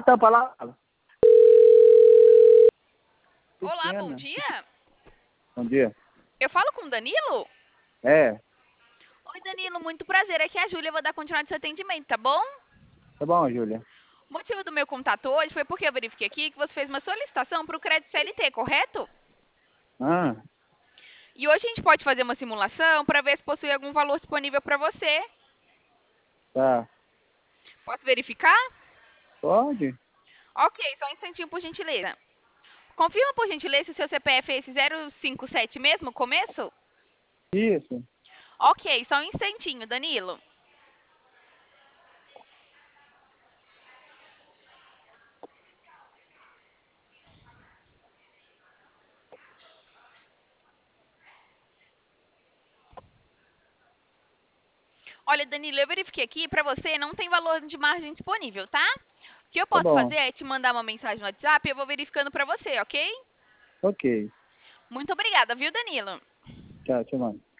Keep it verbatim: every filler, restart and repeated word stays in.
tampa lá. Olá, Pequena. bom dia. Bom dia. Eu falo com o Danilo? É, Oi, Danilo, muito prazer. Aqui é a Júlia, eu vou dar continuidade ao seu atendimento, tá bom? tá bom, Júlia. O motivo do meu contato hoje foi porque eu verifiquei aqui que você fez uma solicitação para o crédito C L T, correto? Ah, E hoje a gente pode fazer uma simulação para ver se possui algum valor disponível para você. tá. Posso verificar? Pode? Ok, só um instantinho, por gentileza. Confirma, por gentileza, se o seu C P F é esse zero cinco sete mesmo, começo? Isso. Ok, só um instantinho, Danilo. Olha, Danilo, eu verifiquei aqui, para você não tem valor de margem disponível, tá? O que eu Tá posso bom. fazer é te mandar uma mensagem no WhatsApp e eu vou verificando para você, ok? Ok. Muito obrigada, viu, Danilo? Tchau, te mando.